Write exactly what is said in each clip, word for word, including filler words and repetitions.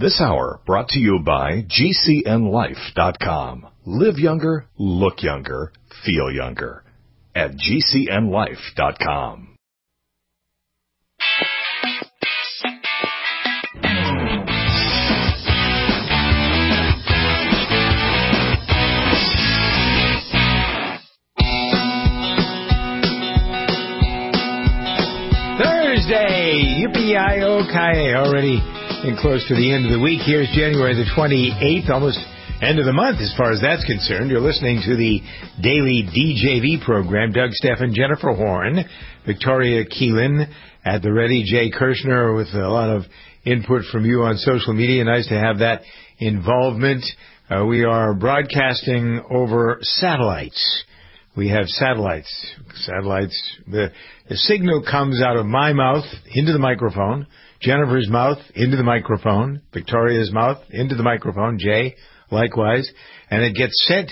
This hour brought to you by G C N life dot com. Live younger, look younger, feel younger at G C N life dot com. Thursday, yippee-yi-oh-ki-yay, already and close to the end of the week. Here's January the twenty-eighth, almost end of the month as far as that's concerned. You're listening to the daily D J V program. Doug Steffen, Jennifer Horn, Victoria Keelan at the ready, Jay Kirshner with a lot of input from you on social media. Nice to have that involvement. Uh, we are broadcasting over satellites. We have satellites. Satellites. The, the signal comes out of my mouth into the microphone, Jennifer's mouth into the microphone, Victoria's mouth into the microphone, Jay likewise, and it gets sent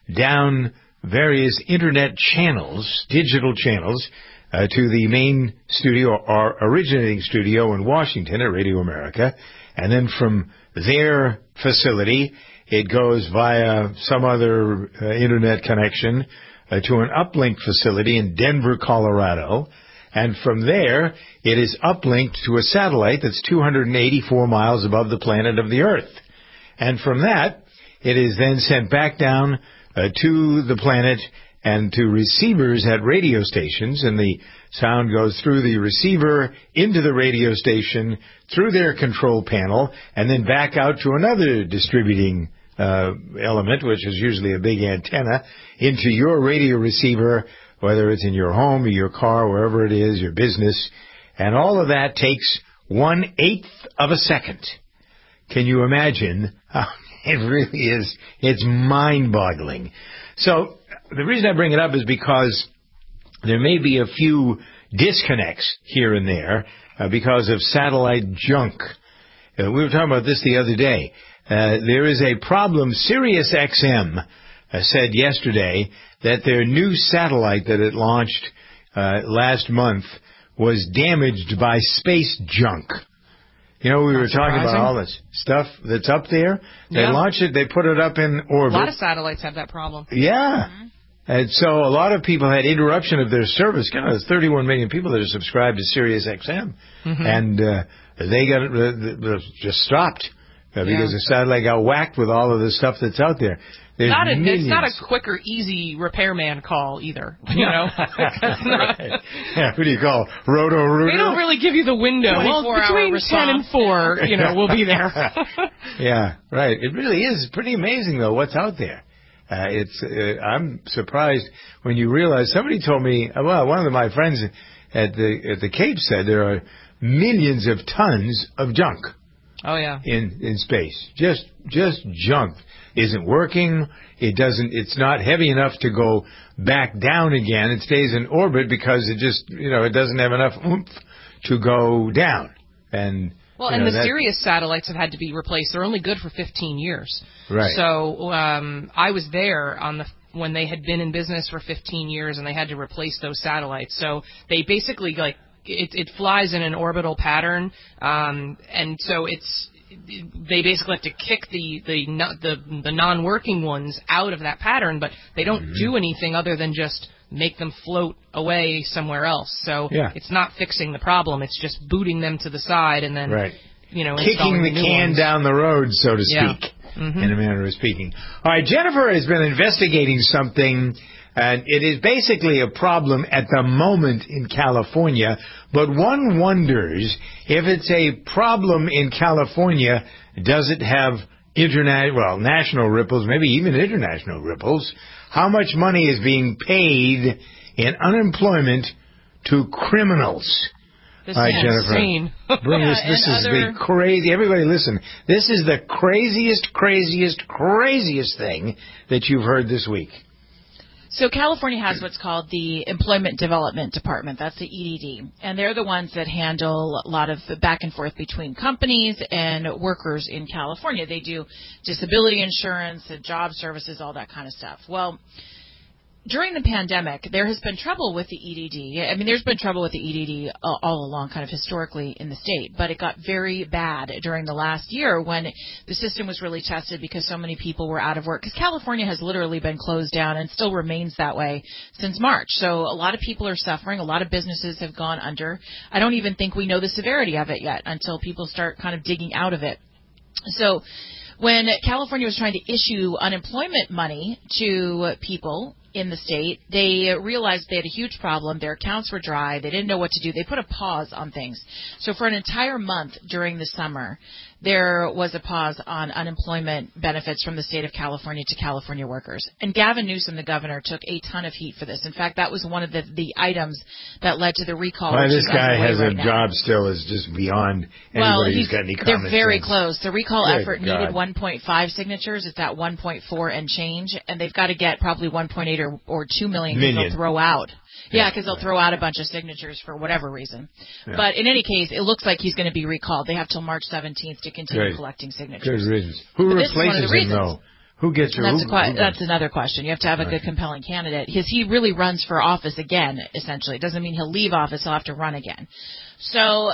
down various internet channels, digital channels, uh, to the main studio, our originating studio in Washington at Radio America, and then from their facility, it goes via some other uh, internet connection uh, to an uplink facility in Denver, Colorado. And from there, it is uplinked to a satellite that's two hundred eighty-four miles above the planet of the Earth. And from that, it is then sent back down uh, to the planet and to receivers at radio stations. And the sound goes through the receiver, into the radio station, through their control panel, and then back out to another distributing uh, element, which is usually a big antenna, into your radio receiver, whether it's in your home or your car, wherever it is, your business. And all of that takes one-eighth of a second. Can you imagine? It really is. It's mind-boggling. So the reason I bring it up is because there may be a few disconnects here and there uh, because of satellite junk. Uh, we were talking about this the other day. Uh, there is a problem. Sirius X M uh, said yesterday that their new satellite that it launched uh, last month was damaged by space junk. You know, we Not were talking surprising. about all this stuff that's up there. They yeah. launch it, they put it up in orbit. A lot of satellites have that problem. Yeah. Mm-hmm. And so a lot of people had interruption of their service. You know, there's thirty-one million people that are subscribed to Sirius X M. Mm-hmm. And uh, they got uh, just stopped uh, because yeah. the satellite got whacked with all of the stuff that's out there. Not a, it's not a quick or easy repairman call either, you know. Right. Yeah, who do you call? Roto-Rooter? They don't really give you the window. Well, between ten and four, you know, we'll be there. Yeah, right. It really is pretty amazing, though, what's out there. Uh, it's. Uh, I'm surprised when you realize, somebody told me, well, one of my friends at the at the Cape said there are millions of tons of junk. Oh, yeah. In, in space. Just, just junk. Isn't working. It doesn't, it's not heavy enough to go back down again. It stays in orbit because it just, you know, it doesn't have enough oomph to go down. And, well, you and know, the that, Sirius satellites have had to be replaced. They're only good for fifteen years. Right. So, um, I was there on the, when they had been in business for fifteen years and they had to replace those satellites. So they basically, like, it, it flies in an orbital pattern, um, and so it's, they basically have to kick the the the, the non-working ones out of that pattern, but they don't mm-hmm. do anything other than just make them float away somewhere else. So yeah. it's not fixing the problem; it's just booting them to the side and then, right. you know, kicking the, the can ones. down the road, so to speak, yeah. mm-hmm. in a manner of speaking. All right, Jennifer has been investigating something. And it is basically a problem at the moment in California, but one wonders if it's a problem in California, does it have interna- well, national ripples, maybe even international ripples? How much money is being paid in unemployment to criminals? This All right, is Jennifer, insane. bring yeah, this. This is other... the crazy. Everybody, listen. This is the craziest, craziest, craziest thing that you've heard this week. So California has what's called the Employment Development Department. That's the E D D. And they're the ones that handle a lot of the back and forth between companies and workers in California. They do disability insurance and job services, all that kind of stuff. Well, during the pandemic, there has been trouble with the E D D. I mean, there's been trouble with the E D D all, all along, kind of historically in the state, but it got very bad during the last year when the system was really tested because so many people were out of work. Because California has literally been closed down and still remains that way since March. So a lot of people are suffering. A lot of businesses have gone under. I don't even think we know the severity of it yet until people start kind of digging out of it. So when California was trying to issue unemployment money to people in the state, they realized they had a huge problem. Their accounts were dry. They didn't know what to do. They put a pause on things. So for an entire month during the summer, there was a pause on unemployment benefits from the state of California to California workers. And Gavin Newsom, the governor, took a ton of heat for this. In fact, that was one of the, the items that led to the recall. Why this guy has right a now. job still is just beyond anybody well, who's got any they're common very sense. close. The recall Good effort God. needed one point five signatures. It's at one point four and change, and they've got to get probably one point eight or, or two million because they'll throw out. Yeah, because they'll throw out a bunch of signatures for whatever reason. Yeah. But in any case, it looks like he's going to be recalled. They have till March seventeenth to continue Good. collecting signatures. Good reasons. Who but replaces him, though? Who gets her? That's, who, a que- who that's another question. You have to have a good, compelling candidate. Because he really runs for office again, essentially. It doesn't mean he'll leave office. He'll have to run again. So...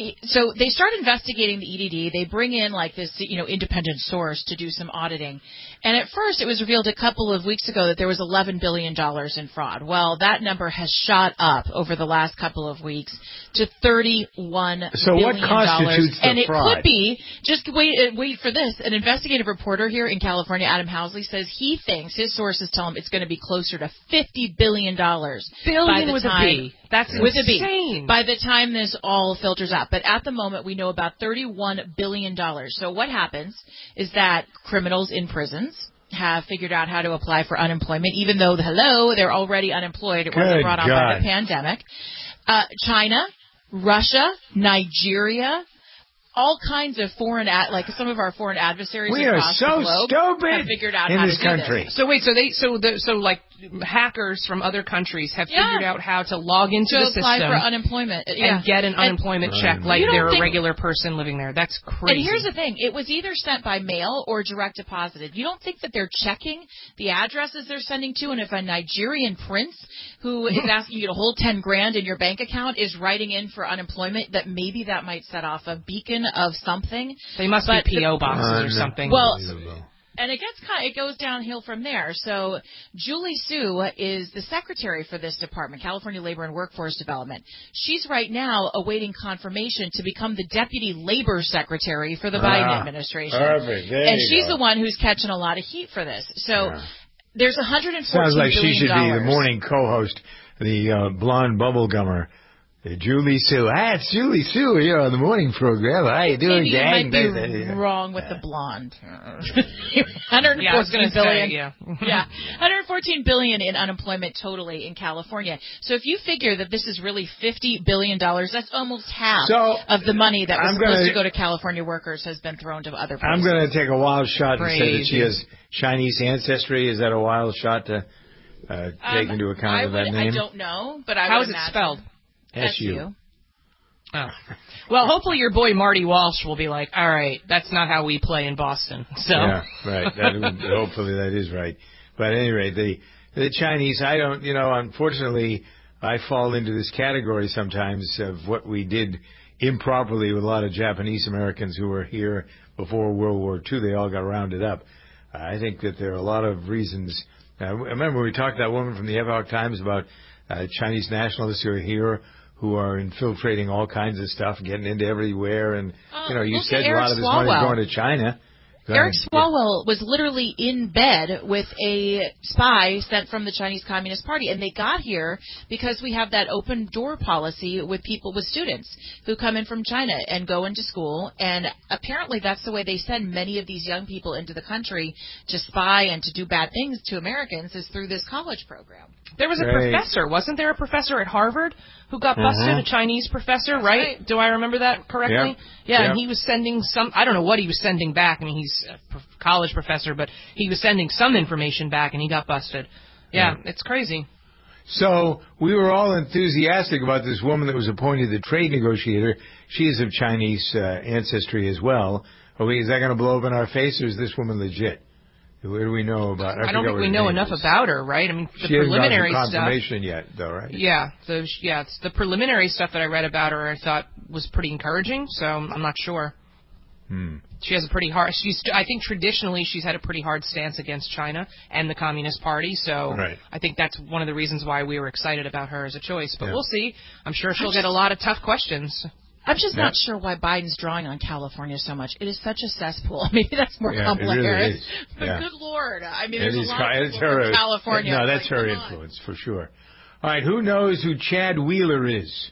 So they start investigating the E D D. They bring in like this, you know, independent source to do some auditing. And at first it was revealed a couple of weeks ago that there was eleven billion dollars in fraud. Well, that number has shot up over the last couple of weeks to thirty-one so billion dollars. So what constitutes the and fraud? it could be, just wait, wait for this, an investigative reporter here in California, Adam Housley, says he thinks, his sources tell him it's going to be closer to fifty billion dollars. Billion by the with time, a B. That's with insane. a B. By the time this all filters out. But at the moment, we know about thirty-one billion dollars. So what happens is that criminals in prisons have figured out how to apply for unemployment, even though, hello, they're already unemployed. It Good wasn't brought on God. by the pandemic. Uh, China, Russia, Nigeria, all kinds of foreign, ad- like some of our foreign adversaries we are across so the globe stupid have figured out in how this to do country. this. So wait, so they, so the, so like hackers from other countries have Yeah. figured out how to log into to the apply system for unemployment and yeah. get an and, unemployment Right. check like You don't they're a think- regular person living there. That's crazy. And here's the thing. It was either sent by mail or direct deposited. You don't think that they're checking the addresses they're sending to, and if a Nigerian prince who is asking you to hold ten grand in your bank account is writing in for unemployment, that maybe that might set off a beacon of something. They must But be P O the- boxes or something. Well, and it gets kind of, it goes downhill from there. So Julie Su is the secretary for this department, California Labor and Workforce Development. She's right now awaiting confirmation to become the deputy labor secretary for the Biden Ah, administration. Perfect. There And you she's go. the one who's catching a lot of heat for this. So Yeah. there's one hundred fourteen Sounds like billion she should dollars. be the morning co-host, the uh, blonde bubblegummer. Uh, Julie Sue. Ah, it's Julie Sue here on the morning program. How you doing, Maybe gang? you might be wrong with the blonde. one hundred fourteen yeah, I was gonna billion. say, yeah. yeah, one hundred fourteen billion in unemployment totally in California. So if you figure that this is really fifty billion dollars, that's almost half So, of the money that was I'm supposed gonna- to go to California workers has been thrown to other places. I'm going to take a wild shot and say that Crazy. she has Chinese ancestry. Is that a wild shot to uh, take Um, into account I of that would- name? I don't know, but I How would is it imagine. spelled? S U. Oh. Well, hopefully your boy Marty Walsh will be like, all right, that's not how we play in Boston. So. Yeah, right. That would, hopefully that is right. But at any rate, the the Chinese, I don't, you know, unfortunately, I fall into this category sometimes of what we did improperly with a lot of Japanese Americans who were here before World War Two. They all got rounded up. I think that there are a lot of reasons. Uh, I remember we talked to that woman from the Epoch Times about uh, Chinese nationalists who are here, who are infiltrating all kinds of stuff, getting into everywhere. And, Uh, you know, you look said at a Eric lot of this money is Swalwell. going to China. Go Eric ahead. Swalwell was literally in bed with a spy sent from the Chinese Communist Party, and they got here because we have that open door policy with people, with students who come in from China and go into school, and apparently that's the way they send many of these young people into the country to spy and to do bad things to Americans, is through this college program. There was a Right. professor, wasn't there a professor at Harvard who got busted, Mhm. a Chinese professor, That's right? right. Do I remember that correctly? Yep. Yeah, Yep. and he was sending some, I don't know what he was sending back. I mean, he's a pro- college professor, but he was sending some information back and he got busted. Yeah, Yeah. it's crazy. So we were all enthusiastic about this woman that was appointed the trade negotiator. She is of Chinese uh, ancestry as well. Are we, is that going to blow up in our face, or is this woman legit? What do we know about her? I, I don't think we know enough is. about her, right? I mean, the she preliminary hasn't gotten confirmation yet, though, right? Yeah, the, yeah, it's the preliminary stuff that I read about her I thought was pretty encouraging, so I'm not sure. Hmm. She has a pretty hard, she's, I think traditionally she's had a pretty hard stance against China and the Communist Party, so right. I think that's one of the reasons why we were excited about her as a choice. But yeah. we'll see. I'm sure she'll get a lot of tough questions. I'm just yeah. not sure why Biden's drawing on California so much. It is such a cesspool. Maybe that's more yeah, complex. It really is. But yeah. good Lord. I mean, it there's is, a lot of it's her, in California. No, that's like, her influence, on. for sure. All right, who knows who Chad Wheeler is?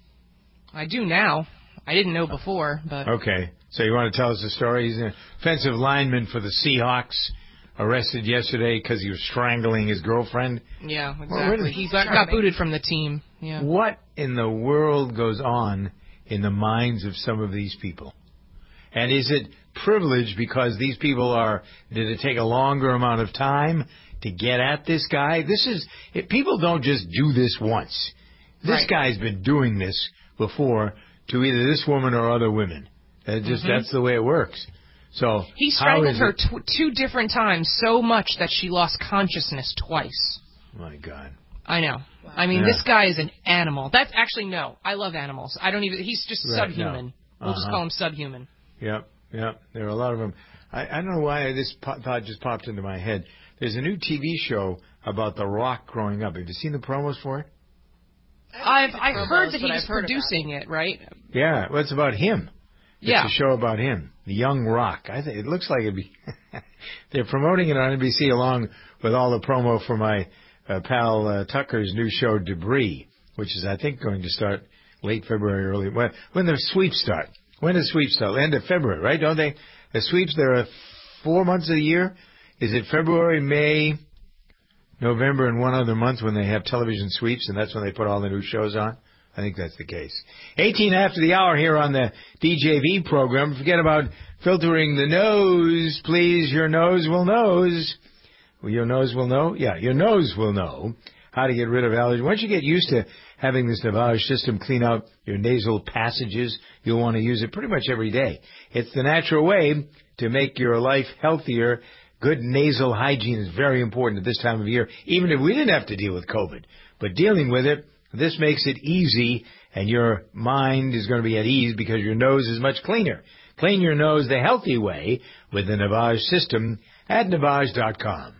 I do now. I didn't know before, but... Okay, so you want to tell us the story? He's an offensive lineman for the Seahawks, arrested yesterday because he was strangling his girlfriend. Yeah, exactly. Well, really? He got, got booted from the team. Yeah. What in the world goes on in the minds of some of these people? And is it privilege because these people are, did it take a longer amount of time to get at this guy? This is, it, people don't just do this once. This right. guy's been doing this before to either this woman or other women. It just, mm-hmm. that's the way it works. So he strangled her tw- two different times so much that she lost consciousness twice. My God. I know. Wow. I mean, yeah. this guy is an animal. That's actually, no. I love animals. I don't even, he's just right, subhuman. No. We'll uh-huh. just call him subhuman. Yep, yep. There are a lot of them. I, I don't know why this po- thought just popped into my head. There's a new T V show about The Rock growing up. Have you seen the promos for it? I've I heard that he's producing it, right? Yeah, well, it's about him. It's yeah. a show about him, the young Rock. I think it looks like it'd be. They're promoting it on N B C along with all the promo for my uh, pal uh, Tucker's new show Debris, which is I think going to start late February, early when when the sweeps start. When does sweeps start? End of February, right? Don't they? The sweeps there are four months of the year. Is it February, May, November, and one other month when they have television sweeps, and that's when they put all the new shows on? I think that's the case. eighteen after the hour here on the D J V program. Forget about filtering the nose, please. Your nose will nose. Well, your nose will know? Yeah, your nose will know how to get rid of allergies. Once you get used to having this Navage system clean out your nasal passages, you'll want to use it pretty much every day. It's the natural way to make your life healthier. Good nasal hygiene is very important at this time of year, even if we didn't have to deal with COVID. But dealing with it, this makes it easy, and your mind is going to be at ease because your nose is much cleaner. Clean your nose the healthy way with the Navage system at Navage dot com.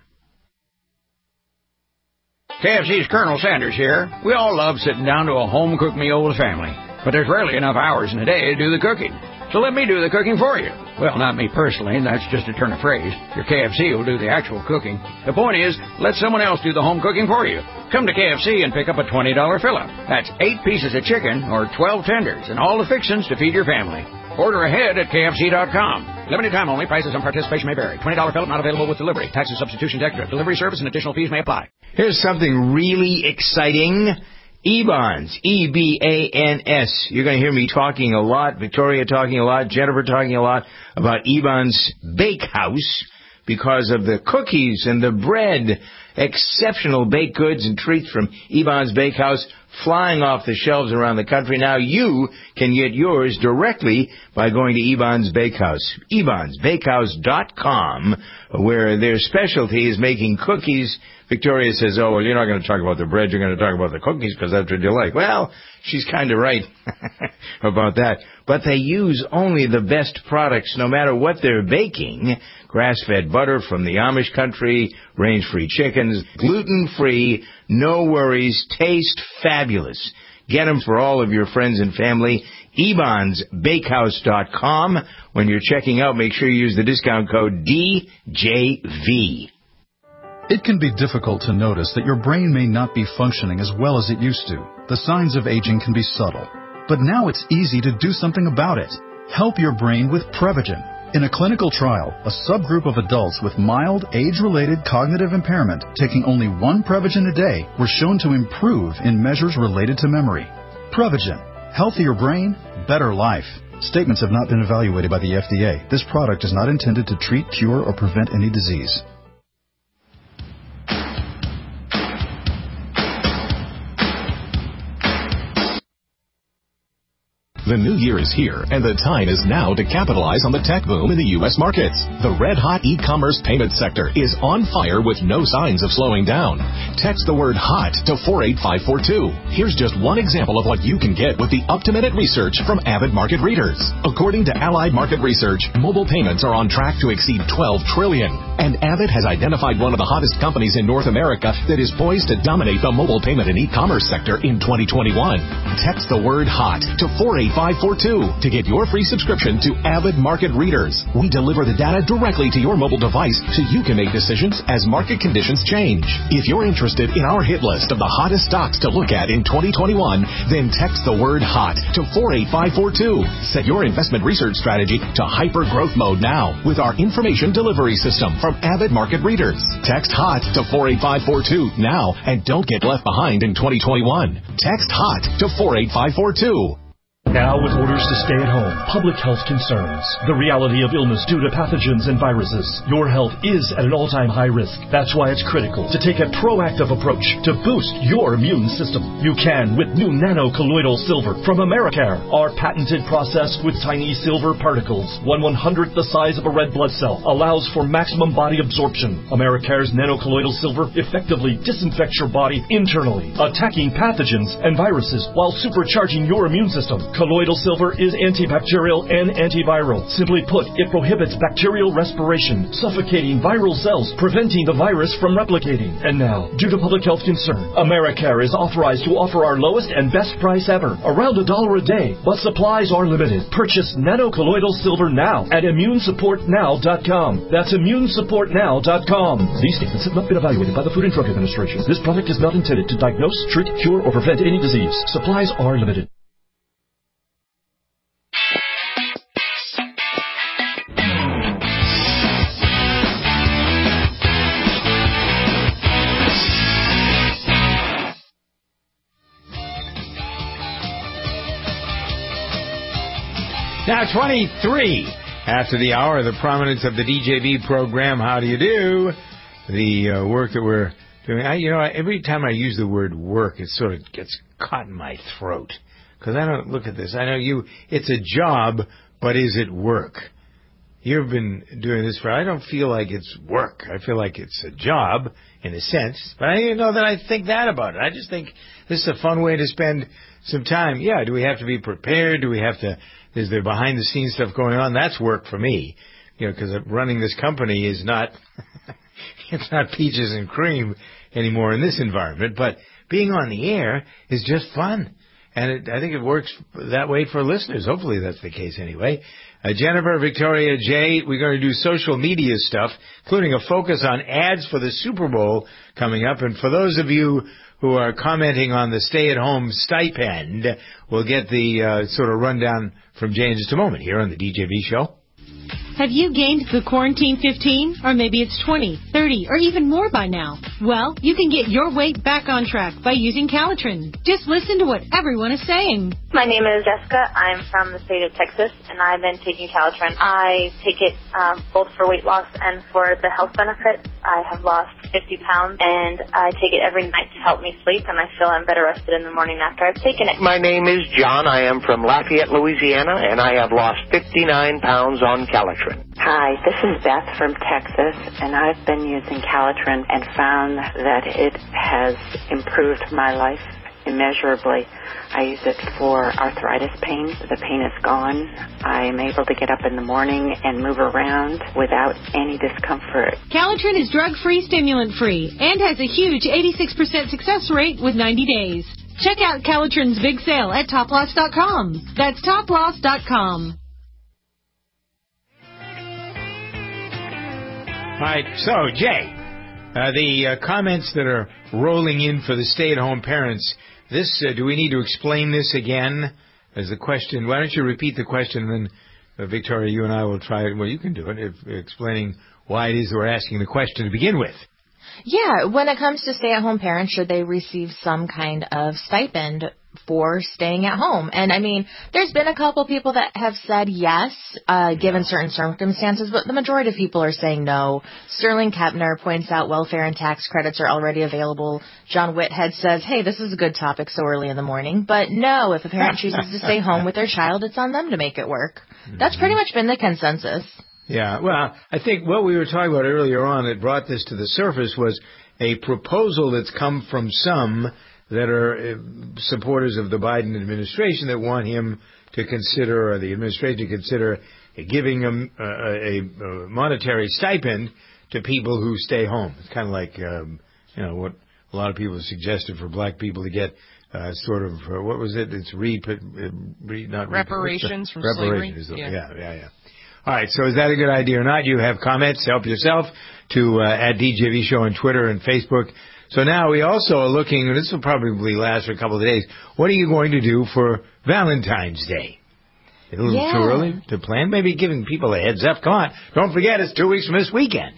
K F C's Colonel Sanders here. We all love sitting down to a home-cooked meal with family, but there's rarely enough hours in a day to do the cooking. So let me do the cooking for you. Well, not me personally, that's just a turn of phrase. Your K F C will do the actual cooking. The point is, let someone else do the home cooking for you. Come to K F C and pick up a twenty dollars fill-up. That's eight pieces of chicken or twelve tenders and all the fixings to feed your family. Order ahead at K F C dot com. Limited time only. Prices and participation may vary. twenty dollars fill-up not available with delivery. Taxes, substitutions extra. Delivery service and additional fees may apply. Here's something really exciting. Ebans, E B A N S. You're going to hear me talking a lot, Victoria talking a lot, Jennifer talking a lot about Ebans Bakehouse because of the cookies and the bread. Exceptional baked goods and treats from Ebans Bakehouse flying off the shelves around the country. Now you can get yours directly by going to Ebans Bakehouse. Ebans Bakehouse dot com, where their specialty is making cookies. Victoria says, oh, well, you're not going to talk about the bread, you're going to talk about the cookies because that's what you like. Well, she's kind of right about that. But they use only the best products no matter what they're baking. Grass-fed butter from the Amish country, range-free chickens, gluten-free, no worries, taste fabulous. Get them for all of your friends and family. Ebans Bakehouse dot com. When you're checking out, make sure you use the discount code D J V. It can be difficult to notice that your brain may not be functioning as well as it used to. The signs of aging can be subtle. But now it's easy to do something about it. Help your brain with Prevagen. In a clinical trial, a subgroup of adults with mild age-related cognitive impairment taking only one Prevagen a day were shown to improve in measures related to memory. Prevagen. Healthier brain, better life. Statements have not been evaluated by the F D A. This product is not intended to treat, cure, or prevent any disease. The new year is here, and the time is now to capitalize on the tech boom in the U S markets. The red-hot e-commerce payment sector is on fire with no signs of slowing down. Text the word HOT to four eight five four two. Here's just one example of what you can get with the up-to-minute research from Avid Market Readers. According to Allied Market Research, mobile payments are on track to exceed twelve trillion dollars. And Avid has identified one of the hottest companies in North America that is poised to dominate the mobile payment and e-commerce sector in twenty twenty-one. Text the word HOT to four eight five four two to get your free subscription to Avid Market Readers. We deliver the data directly to your mobile device so you can make decisions as market conditions change. If you're interested in our hit list of the hottest stocks to look at in twenty twenty-one, then text the word HOT to four eight five four two. Set your investment research strategy to hyper growth mode now with our information delivery system from Avid Market Readers. Text HOT to four eight five four two now and don't get left behind in twenty twenty-one. Text HOT to four eight five four two. Now with orders to stay at home, public health concerns, the reality of illness due to pathogens and viruses, your health is at an all-time high risk. That's why it's critical to take a proactive approach to boost your immune system. You can with new Nano Colloidal Silver from Americare. Our patented process with tiny silver particles, one one-hundredth the size of a red blood cell, allows for maximum body absorption. Americare's Nano Colloidal Silver effectively disinfects your body internally, attacking pathogens and viruses while supercharging your immune system. Colloidal silver is antibacterial and antiviral. Simply put, it prohibits bacterial respiration, suffocating viral cells, preventing the virus from replicating. And now, due to public health concern, Americare is authorized to offer our lowest and best price ever, around a dollar a day, but supplies are limited. Purchase Nano Colloidal Silver now at immune support now dot com. That's immune support now dot com. These statements have not been evaluated by the Food and Drug Administration. This product is not intended to diagnose, treat, cure, or prevent any disease. Supplies are limited. Now, twenty-three after the hour, the prominence of the D J V program, How Do You Do? The uh, work that we're doing. I, you know, every time I use the word work, it sort of gets caught in my throat. Because I don't look at this. I know you, it's a job, but is it work? You've been doing this for, I don't feel like it's work. I feel like it's a job, in a sense. But I didn't know that I think that about it. I just think this is a fun way to spend some time. Yeah, do we have to be prepared? Do we have to... Is there behind-the-scenes stuff going on? That's work for me, you know, because running this company is not, it's not peaches and cream anymore in this environment. But being on the air is just fun, and it, I think it works that way for listeners. Hopefully that's the case anyway. Uh, Jennifer, Victoria, Jay, we're going to do social media stuff, including a focus on ads for the Super Bowl coming up. And for those of you who are commenting on the stay-at-home stipend, we'll get the uh, sort of rundown from Jay in just a moment here on the D J V Show. Have you gained the quarantine fifteen? Or maybe it's twenty, thirty, or even more by now? Well, you can get your weight back on track by using Calitrin. Just listen to what everyone is saying. My name is Jessica. I'm from the state of Texas, and I've been taking Calitrin. I take it um, both for weight loss and for the health benefits. I have lost fifty pounds, and I take it every night to help me sleep, and I feel I'm better rested in the morning after I've taken it. My name is John. I am from Lafayette, Louisiana, and I have lost fifty-nine pounds on Calitrin. Hi, this is Beth from Texas, and I've been using Calitrin and found that it has improved my life immeasurably. I use it for arthritis pain. The pain is gone. I am able to get up in the morning and move around without any discomfort. Calitrin is drug-free, stimulant-free, and has a huge eighty-six percent success rate with ninety days. Check out Calitrin's big sale at top loss dot com. That's top loss dot com. All right, so, Jay, uh, the uh, comments that are rolling in for the stay-at-home parents, this, uh, do we need to explain this again? As the question, why don't you repeat the question, and then, uh, Victoria, you and I will try it. Well, you can do it, if, explaining why it is we're asking the question to begin with. Yeah, when it comes to stay-at-home parents, should they receive some kind of stipend for staying at home. And, I mean, there's been a couple people that have said yes, uh, given certain circumstances, but the majority of people are saying no. Sterling Kepner points out welfare and tax credits are already available. John Whithead says, hey, this is a good topic so early in the morning. But no, if a parent chooses to stay home with their child, it's on them to make it work. That's pretty much been the consensus. Yeah, well, I think what we were talking about earlier on that brought this to the surface was a proposal that's come from some that are supporters of the Biden administration that want him to consider, or the administration to consider, giving him a, a, a monetary stipend to people who stay home. It's kind of like, um, you know, what a lot of people have suggested for black people to get uh, sort of, uh, what was it? It's re, re not reparations re, from reparations. slavery. Yeah. yeah, yeah, yeah. All right, so is that a good idea or not? You have comments, help yourself, to uh, at D J V Show on Twitter and Facebook. So now we also are looking, and this will probably last for a couple of days, what are you going to do for Valentine's Day? A little yeah. too early to plan? Maybe giving people a heads up. Come on, don't forget it's two weeks from this weekend.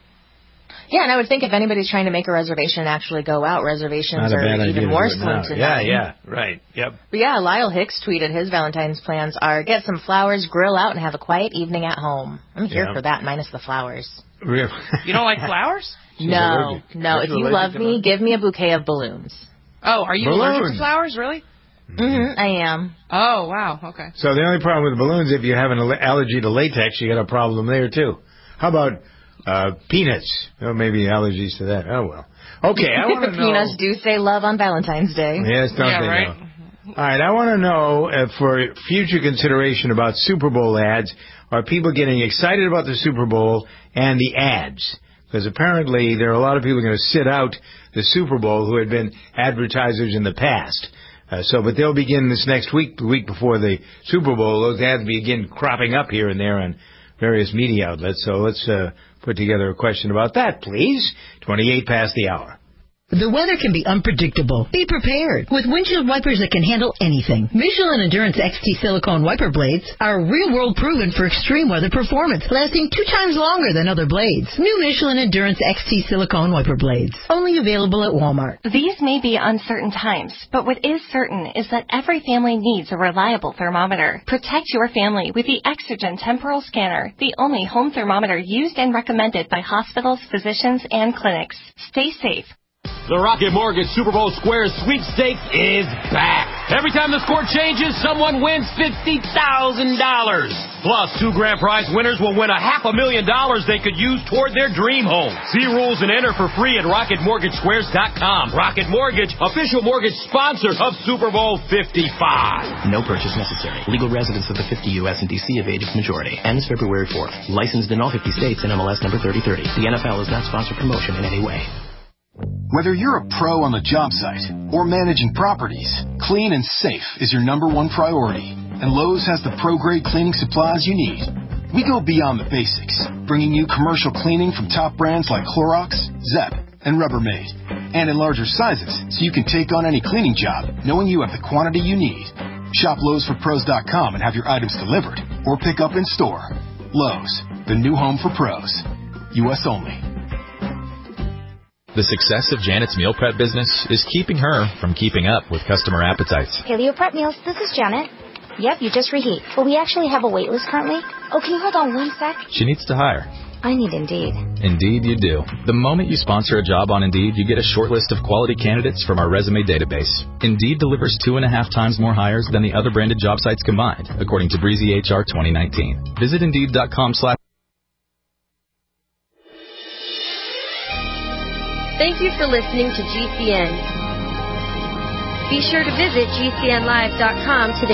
Yeah, and I would think if anybody's trying to make a reservation and actually go out, reservations are even more slim to Yeah, none. yeah, right, yep. But yeah, Lyle Hicks tweeted his Valentine's plans are get some flowers, grill out, and have a quiet evening at home. I'm here Yeah. for that, minus the flowers. Really? You don't like flowers? No, allergic. no. She's If you allergic love to me, them? give me a bouquet of balloons. Oh, are you Balloons. allergic to flowers, really? Mm-hmm, I am. Oh, wow, okay. So the only problem with balloons, if you have an allergy to latex, you got a problem there, too. How about uh, peanuts? Oh, maybe allergies to that. Oh, well. Okay, I want to know. Peanuts do say love on Valentine's Day. Yes, don't Yeah, they right? know? All right, I want to know, uh, for future consideration about Super Bowl ads, are people getting excited about the Super Bowl and the ads? Because apparently there are a lot of people going to sit out the Super Bowl who had been advertisers in the past. Uh, so, but they'll begin this next week, the week before the Super Bowl. Those ads begin cropping up here and there on various media outlets. So let's uh, put together a question about that, please. twenty-eight past the hour. The weather can be unpredictable. Be prepared with windshield wipers that can handle anything. Michelin Endurance X T silicone wiper blades are real-world proven for extreme weather performance, lasting two times longer than other blades. New Michelin Endurance X T silicone wiper blades, only available at Walmart. These may be uncertain times, but what is certain is that every family needs a reliable thermometer. Protect your family with the Exergen Temporal Scanner, the only home thermometer used and recommended by hospitals, physicians, and clinics. Stay safe. The Rocket Mortgage Super Bowl Squares Sweepstakes is back. Every time the score changes, someone wins fifty thousand dollars. Plus, two grand prize winners will win a half a million dollars they could use toward their dream home. See rules and enter for free at rocket mortgage squares dot com. Rocket Mortgage, official mortgage sponsor of Super Bowl fifty-five. No purchase necessary. Legal residents of the fifty U S and D C of age of majority. Ends February fourth. Licensed in all fifty states and M L S number thirty thirty. The N F L is not sponsored promotion in any way. Whether you're a pro on the job site or managing properties, clean and safe is your number one priority. And Lowe's has the pro-grade cleaning supplies you need. We go beyond the basics, bringing you commercial cleaning from top brands like Clorox, Zep, and Rubbermaid. And in larger sizes, so you can take on any cleaning job, knowing you have the quantity you need. Shop Lowe's for Pros dot com and have your items delivered, or pick up in store. Lowe's, the new home for pros. U S only. The success of Janet's meal prep business is keeping her from keeping up with customer appetites. Paleo Prep Meals, this is Janet. Yep, you just reheat. But we actually have a wait list currently. Oh, can you hold on one sec? She needs to hire. I need Indeed. Indeed you do. The moment you sponsor a job on Indeed, you get a short list of quality candidates from our resume database. Indeed delivers two and a half times more hires than the other branded job sites combined, according to Breezy H R twenty nineteen. Visit Indeed.com slash Thank you for listening to G C N. Be sure to visit G C N live dot com today.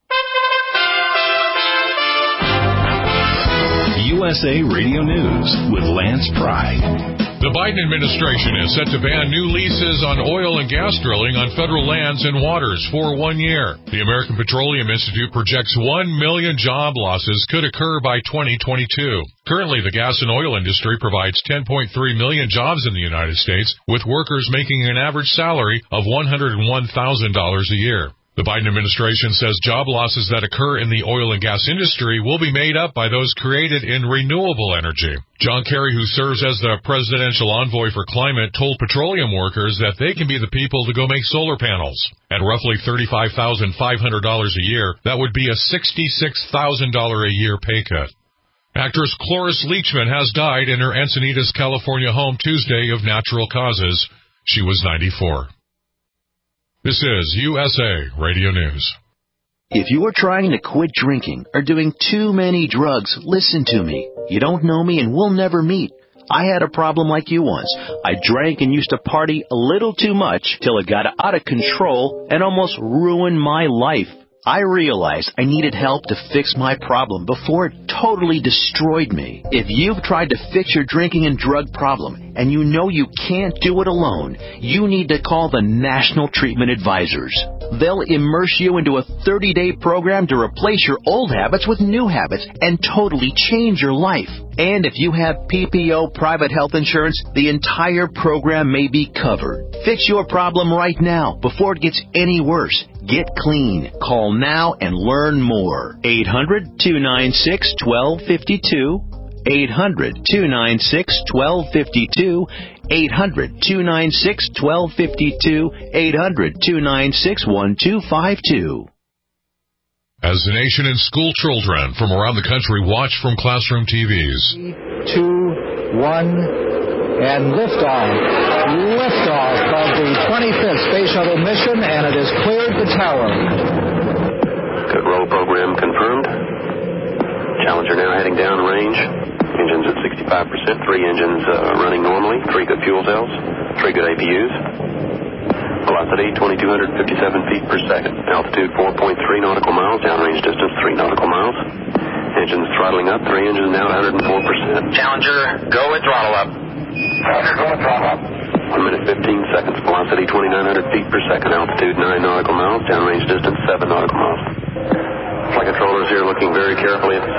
U S A Radio News with Lance Pride. The Biden administration is set to ban new leases on oil and gas drilling on federal lands and waters for one year. The American Petroleum Institute projects one million job losses could occur by twenty twenty-two. Currently, the gas and oil industry provides ten point three million jobs in the United States, with workers making an average salary of one hundred one thousand dollars a year. The Biden administration says job losses that occur in the oil and gas industry will be made up by those created in renewable energy. John Kerry, who serves as the presidential envoy for climate, told petroleum workers that they can be the people to go make solar panels. At roughly thirty-five thousand five hundred dollars a year, that would be a sixty-six thousand dollars a year pay cut. Actress Cloris Leachman has died in her Encinitas, California home Tuesday of natural causes. She was ninety-four. This is U S A Radio News. If you are trying to quit drinking or doing too many drugs, listen to me. You don't know me and we'll never meet. I had a problem like you once. I drank and used to party a little too much till it got out of control and almost ruined my life. I realized I needed help to fix my problem before it totally destroyed me. If you've tried to fix your drinking and drug problem and you know you can't do it alone, you need to call the National Treatment Advisors. They'll immerse you into a thirty-day program to replace your old habits with new habits and totally change your life. And if you have P P O private health insurance, the entire program may be covered. Fix your problem right now before it gets any worse. Get clean. Call now and learn more. eight hundred two nine six one two five two. eight hundred two nine six one two five two. eight hundred two nine six one two five two. eight hundred two nine six one two five two. As the nation and school children from around the country watch from classroom T Vs. Two, one, and liftoff. Liftoff of the twenty-fifth Space Shuttle mission, and it has cleared the tower. Good roll program confirmed. Challenger now heading down range. Engines at sixty-five percent. Three engines uh, running normally. Three good fuel cells. Three good A P Us. Velocity twenty-two fifty-seven feet per second. Altitude four point three nautical miles. Downrange distance three nautical miles. Engines throttling up. Three engines now at one hundred four percent. Challenger, go with throttle up. Challenger, go with throttle up. one minute fifteen seconds. Velocity twenty-nine hundred feet per second. Altitude nine nautical miles. Downrange distance seven nautical miles. Flight controllers here looking very carefully at the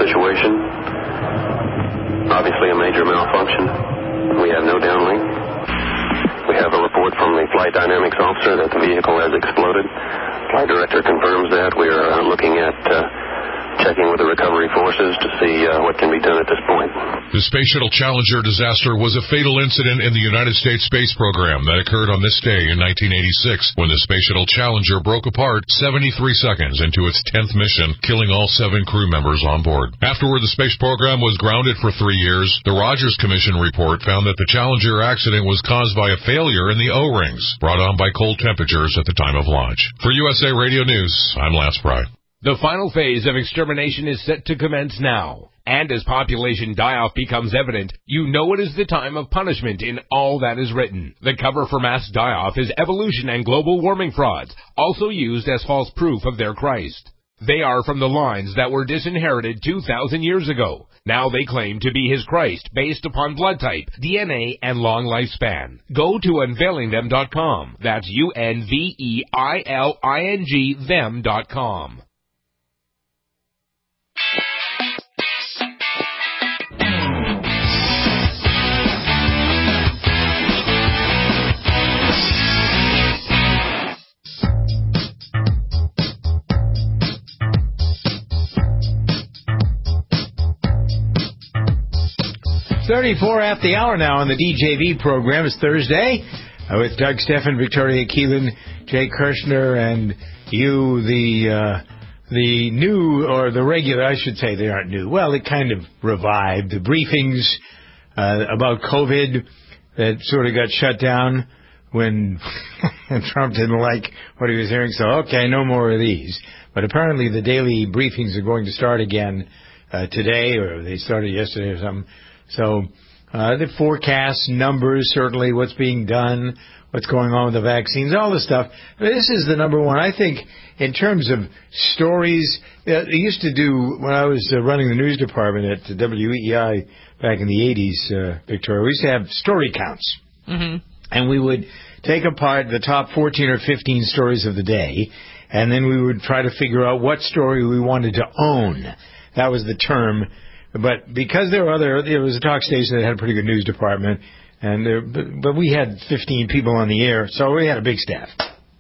situation. Obviously a major malfunction. We have no downlink. We have a report from the flight dynamics officer that the vehicle has exploded. Flight director confirms that. We are uh, looking at uh, checking with the recovery forces to see uh, what can be done at this point. The Space Shuttle Challenger disaster was a fatal incident in the United States space program that occurred on this day in nineteen eighty-six when the Space Shuttle Challenger broke apart seventy-three seconds into its tenth mission, killing all seven crew members on board. Afterward, the space program was grounded for three years. The Rogers Commission report found that the Challenger accident was caused by a failure in the O-rings, brought on by cold temperatures at the time of launch. For U S A Radio News, I'm Lance Pry. The final phase of extermination is set to commence now. And as population die-off becomes evident, you know it is the time of punishment in all that is written. The cover for mass die-off is evolution and global warming frauds, also used as false proof of their Christ. They are from the lines that were disinherited two thousand years ago. Now they claim to be his Christ based upon blood type, D N A, and long lifespan. Go to unveiling them dot com. That's U N V E I L I N G them dot com. thirty-four at the hour now on the D J V program. It's Thursday uh, with Doug Steffen, Victoria Keelan, Jay Kirshner, and you, the uh, the new, or the regular, I should say they aren't new. Well, it kind of revived. The briefings uh, about COVID that sort of got shut down when Trump didn't like what he was hearing. So, okay, no more of these. But apparently the daily briefings are going to start again uh, today, or they started yesterday or something. So uh, the forecasts, numbers, certainly what's being done, what's going on with the vaccines, all this stuff. This is the number one. I think in terms of stories, uh, they used to do, when I was uh, running the news department at W E I back in the eighties, uh, Victoria, we used to have story counts. Mm-hmm. And we would take apart the top fourteen or fifteen stories of the day, and then we would try to figure out what story we wanted to own. That was the term. But because there were other, there was a talk station that had a pretty good news department, and there, but, but we had fifteen people on the air, so we had a big staff.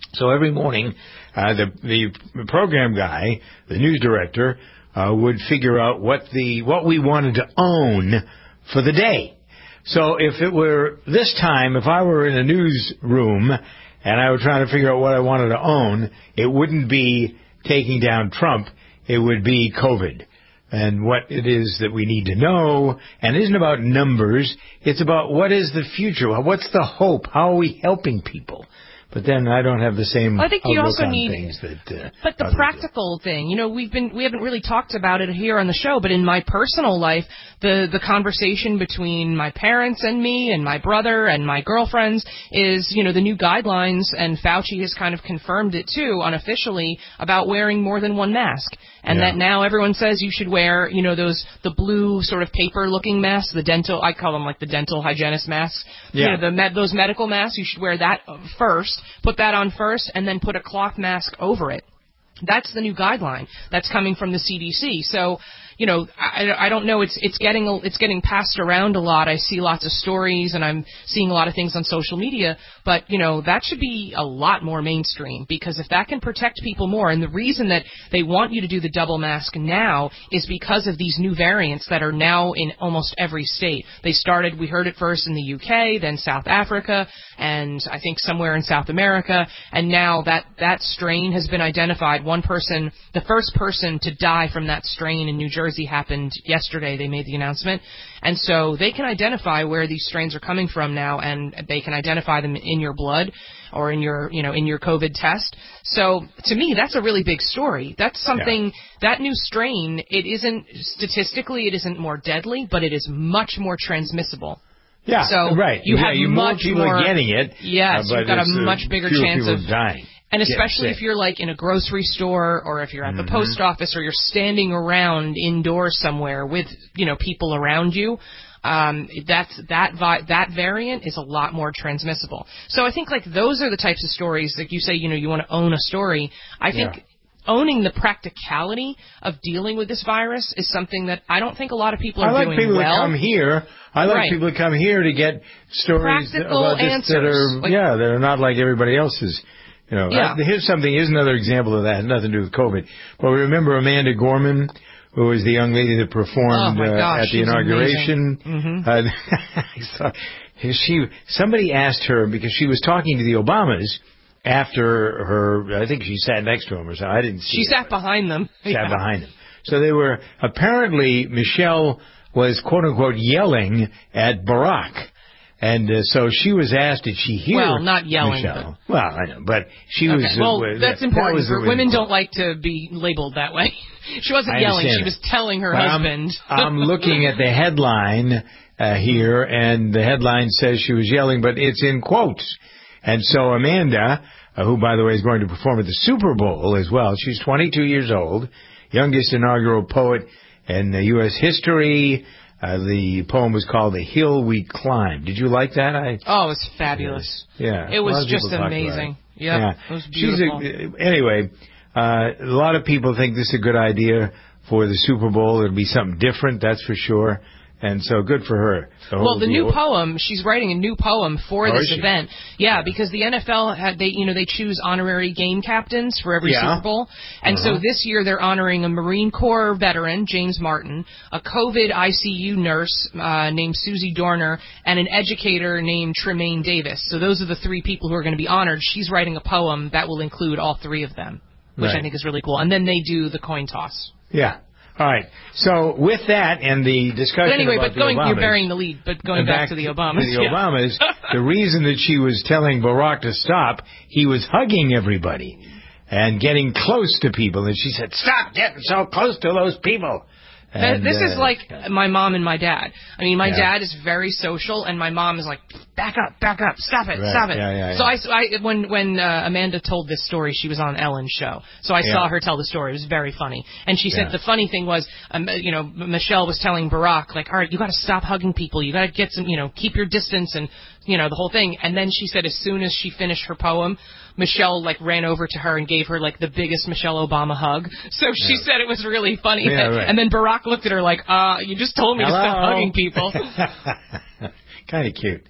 So every morning, uh, the the program guy, the news director, uh, would figure out what the what we wanted to own for the day. So if it were this time, if I were in a newsroom and I were trying to figure out what I wanted to own, it wouldn't be taking down Trump. It would be COVID and what it is that we need to know. And it isn't about numbers. It's about what is the future? What's the hope? How are we helping people? But then I don't have the same I think you outlook also on need, things that. Uh, but the practical thing, you know, we've been we haven't really talked about it here on the show. But in my personal life, the the conversation between my parents and me, and my brother and my girlfriends, is you know the new guidelines, and Fauci has kind of confirmed it too, unofficially, about wearing more than one mask. And Yeah. that now everyone says you should wear, you know, those, the blue sort of paper-looking masks, the dental, I call them like the dental hygienist masks. Yeah. You know, the med, those medical masks, you should wear that first, put that on first, and then put a cloth mask over it. That's the new guideline that's coming from the C D C. So, you know, I, I don't know. It's it's getting it's getting passed around a lot. I see lots of stories, and I'm seeing a lot of things on social media. But you know, that should be a lot more mainstream, because if that can protect people more, and the reason that they want you to do the double mask now is because of these new variants that are now in almost every state. They started, we heard it first in the U K, then South Africa, and I think somewhere in South America, and now that that strain has been identified. One person, the first person to die from that strain in New Jersey happened yesterday. They made the announcement. And so they can identify where these strains are coming from now, and they can identify them in your blood or in your, you know, in your COVID test. So to me, that's a really big story. That's something, yeah. That new strain, it isn't, statistically, it isn't more deadly, but it is much more transmissible. Yeah, so right. You yeah, have you much more people more, are getting it. Yes, uh, you've got a uh, much bigger fewer chance people of dying. And especially Get if you're like in a grocery store, or if you're at the Mm-hmm. post office, or you're standing around indoors somewhere with, you know, people around you. Um, that's, that vi- that variant is a lot more transmissible. So I think like those are the types of stories, like you say, you know, you want to own a story. I think Yeah. owning the practicality of dealing with this virus is something that I don't think a lot of people are I like doing people well. that come here. I like Right. people that come here to get stories Practical about this that answers. are Like- yeah, that are not like everybody else's. You know, Yeah. I, here's something. Here's another example of that. Nothing to do with COVID. But we remember Amanda Gorman, who was the young lady that performed Oh, my uh, gosh, at the she's inauguration. amazing. Mhm. Uh, I saw, she somebody asked her, because she was talking to the Obamas after her. I think she sat next to him or something. I didn't see. She it, sat behind them. Sat Yeah. behind him. So they were apparently Michelle was quote unquote yelling at Barack. And uh, so she was asked, did she hear Well, not yelling, Michelle? Well, I know, but she Okay. was... Well, uh, that's that important. was the For women important don't like to be labeled that way. She wasn't I yelling. understand She was that. telling her But I'm- husband. I'm, looking at the headline uh, here, and the headline says she was yelling, but it's in quotes. And so Amanda, uh, who, by the way, is going to perform at the Super Bowl as well, she's twenty-two years old, youngest inaugural poet in uh, U S history. Uh, the poem was called "The Hill We Climb." Did you like that? I Oh, it was fabulous. yeah, It a lot was of just people talked about amazing. it. Yep, Yeah, it was She's beautiful. a, anyway, uh, a lot of people think this is a good idea for the Super Bowl. It'll be something different, that's for sure. And so good for her. Well, whole the deal. new poem, she's writing a new poem for Oh, this is she? event. Yeah, because the N F L had they you know they choose honorary game captains for every Yeah. Super Bowl. And Uh-huh. so this year they're honoring a Marine Corps veteran, James Martin, a COVID I C U nurse uh, named Susie Dorner, and an educator named Tremaine Davis. So those are the three people who are going to be honored. She's writing a poem that will include all three of them, which Right. I think is really cool. And then they do the coin toss. Yeah. All right. So with that and the discussion But anyway, about but the going, Obamas, you're burying the lead. But going and back, to the Obamas, to the yeah. Obamas, the reason that she was telling Barack to stop, he was hugging everybody and getting close to people, and she said, "Stop getting so close to those people." And, this is uh, like my mom and my dad. I mean, my Yeah. dad is very social, and my mom is like, back up, back up, stop it, Right. stop it. Yeah, yeah, so yeah. I, so I when when uh, Amanda told this story, she was on Ellen's show. So I Yeah. saw her tell the story. It was very funny. And she said Yeah. the funny thing was, um, you know, M- Michelle was telling Barack, like, all right, you got to stop hugging people. You got to get some, you know, keep your distance and, you know, the whole thing. And then she said as soon as she finished her poem, Michelle, like, ran over to her and gave her, like, the biggest Michelle Obama hug. So she Yeah. said it was really funny. Yeah, right. And then Barack looked at her like, uh, you just told me to stop Hello? hugging people. Kind of cute.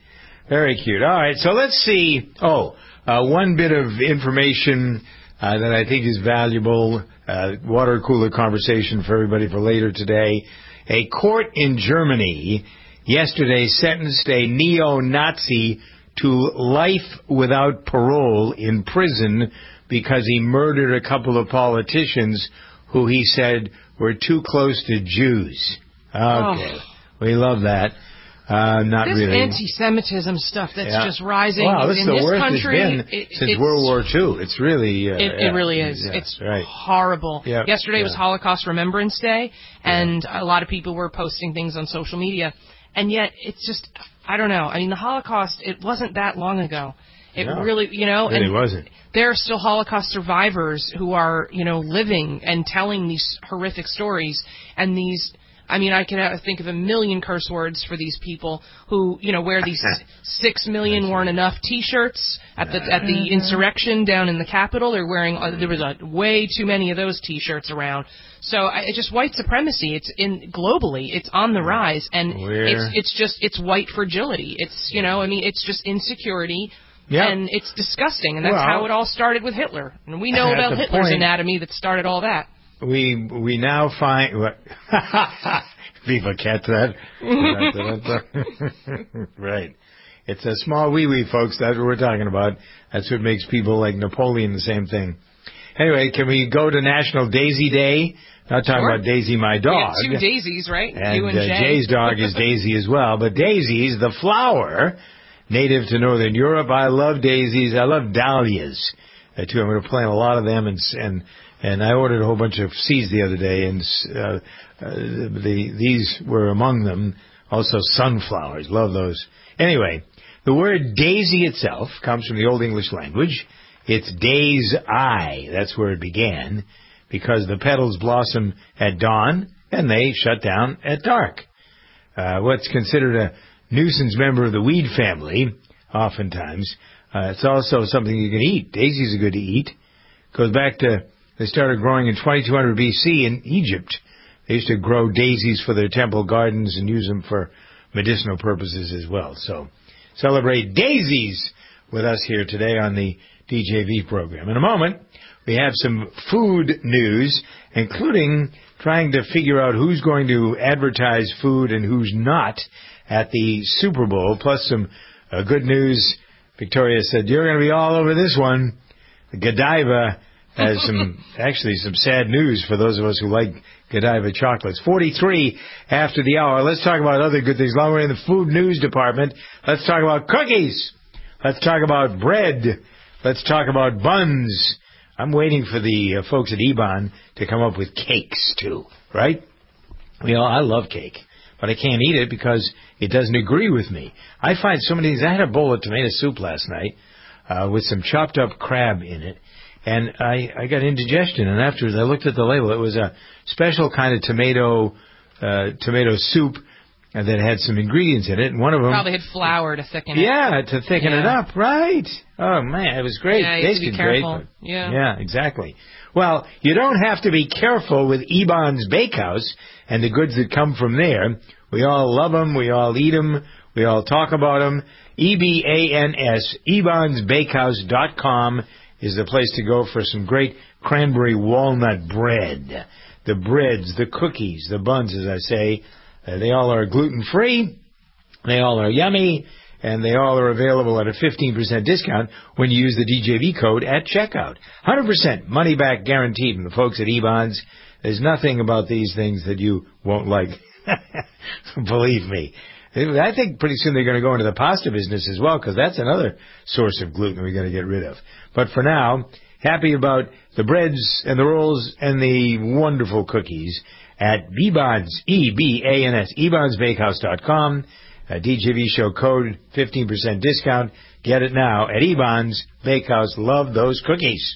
Very cute. All right, so let's see. Oh, uh, one bit of information uh, that I think is valuable, uh, water cooler conversation for everybody for later today. A court in Germany yesterday sentenced a neo-Nazi to life without parole in prison because he murdered a couple of politicians who he said were too close to Jews. Okay. Oh. We love that. Uh, not this really. anti-Semitism stuff that's yeah. just rising wow, this in is the this worst country. It's been it, since it's, World War Two. It's really... Uh, it, it yeah, really is. yeah, it's right. horrible. Yep, Yesterday yeah. was Holocaust Remembrance Day, and yeah. a lot of people were posting things on social media. And yet, it's just, I don't know. I mean, the Holocaust, it wasn't that long ago. It no, really, you know... It really and wasn't. There are still Holocaust survivors who are, you know, living and telling these horrific stories, and these... I mean, I can think of a million curse words for these people who, you know, wear these six million weren't enough T-shirts at the at the insurrection down in the Capitol. They're wearing uh, there was a, way too many of those T-shirts around. So I, it's just white supremacy. It's in globally. It's on the rise, and Where? it's it's just it's white fragility. It's you know, I mean, it's just insecurity. Yep. And it's disgusting, and that's well, how it all started with Hitler. And we know about Hitler's point, anatomy that started all that. We we now find what Viva catch that. Right. It's a small wee wee, folks. That's what we're talking about. That's what makes people like Napoleon the same thing. Anyway, can we go to National Daisy Day? Not talking sure. about Daisy, my dog. We got two daisies, right? And, you and uh, Jay. Jay's dog is Daisy as well. But daisies, the flower, native to Northern Europe. I love daisies. I love dahlias, uh, too. I'm going to plant a lot of them and and. And I ordered a whole bunch of seeds the other day, and uh, uh, the these were among them. Also sunflowers. Love those. Anyway, the word daisy itself comes from the Old English language. It's day's eye. That's where it began, because the petals blossom at dawn, and they shut down at dark. Uh, what's considered a nuisance member of the weed family, oftentimes, uh, it's also something you can eat. Daisies are good to eat. Goes back to... They started growing in twenty-two hundred B C in Egypt. They used to grow daisies for their temple gardens and use them for medicinal purposes as well. So celebrate daisies with us here today on the D J V program. In a moment, we have some food news, including trying to figure out who's going to advertise food and who's not at the Super Bowl, plus some uh, good news. Victoria said, you're going to be all over this one. Godiva has some, actually some sad news for those of us who like Godiva chocolates. forty-three after the hour. Let's talk about other good things. While we're in the food news department, let's talk about cookies. Let's talk about bread. Let's talk about buns. I'm waiting for the uh, folks at Ebon to come up with cakes, too, right? You know, I love cake, but I can't eat it because it doesn't agree with me. I find so many things. I had a bowl of tomato soup last night uh, with some chopped up crab in it. And I, I got indigestion, and afterwards I looked at the label. It was a special kind of tomato uh, tomato soup that had some ingredients in it, and one of them... Probably had flour to thicken it. Yeah, to thicken yeah. it up, right. Oh, man, it was great. Yeah, it you have to tasted be careful. great. But, yeah. yeah, exactly. Well, you don't have to be careful with Ebon's Bakehouse and the goods that come from there. We all love them. We all eat them. We all talk about them. E B A N S, ebons bakehouse dot com is the place to go for some great cranberry walnut bread. The breads, the cookies, the buns, as I say, uh, they all are gluten-free, they all are yummy, and they all are available at a fifteen percent discount when you use the D J V code at checkout. one hundred percent money-back guaranteed from the folks at Ebon's. There's nothing about these things that you won't like. Believe me. I think pretty soon they're going to go into the pasta business as well, because that's another source of gluten we're going to get rid of. But for now, happy about the breads and the rolls and the wonderful cookies at Ebon's, E B A N S, ebons bakehouse dot com. Uh, D J V show code, fifteen percent discount. Get it now at Ebon's Bakehouse. Love those cookies.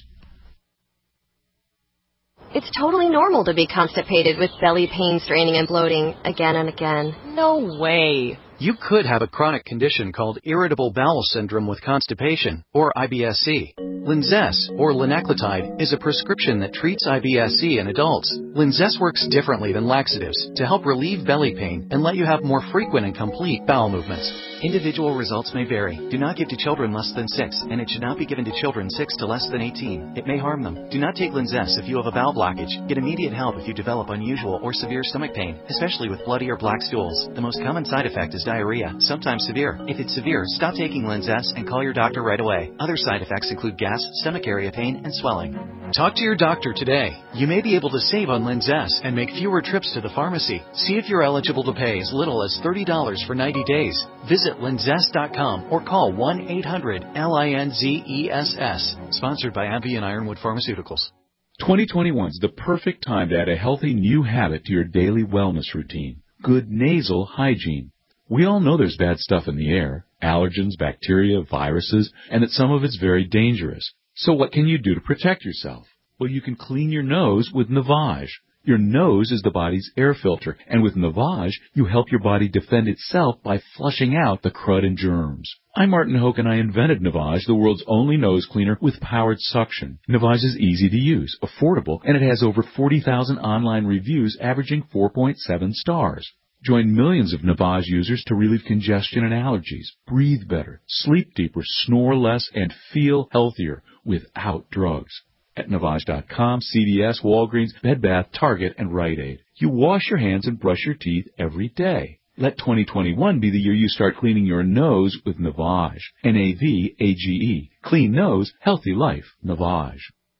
It's totally normal to be constipated with belly pain, straining, and bloating again and again. No way. You could have a chronic condition called irritable bowel syndrome with constipation, or I B S C. Linzess, or linaclotide, is a prescription that treats I B S C in adults. Linzess works differently than laxatives to help relieve belly pain and let you have more frequent and complete bowel movements. Individual results may vary. Do not give to children less than six, and it should not be given to children six to less than eighteen. It may harm them. Do not take Linzess if you have a bowel blockage. Get immediate help if you develop unusual or severe stomach pain, especially with bloody or black stools. The most common side effect is diarrhea, sometimes severe. If it's severe, stop taking Linzess and call your doctor right away. Other side effects include gas, stomach area pain, and swelling. Talk to your doctor today. You may be able to save on Linzess and make fewer trips to the pharmacy. See if you're eligible to pay as little as thirty dollars for ninety days. Visit linzess dot com or call one eight hundred L I N Z E S S. Sponsored by AbbVie and Ironwood Pharmaceuticals. twenty twenty-one is the perfect time to add a healthy new habit to your daily wellness routine. Good nasal hygiene. We all know there's bad stuff in the air, allergens, bacteria, viruses, and that some of it's very dangerous. So what can you do to protect yourself? Well, you can clean your nose with Navage. Your nose is the body's air filter, and with Navage, you help your body defend itself by flushing out the crud and germs. I'm Martin Hoke, and I invented Navage, the world's only nose cleaner with powered suction. Navage is easy to use, affordable, and it has over forty thousand online reviews averaging four point seven stars. Join millions of Navage users to relieve congestion and allergies, breathe better, sleep deeper, snore less, and feel healthier without drugs. At Navage dot com, C V S, Walgreens, Bed Bath, Target, and Rite Aid. You wash your hands and brush your teeth every day. Let twenty twenty-one be the year you start cleaning your nose with Navage. N A V A G E. Clean nose, healthy life. Navage.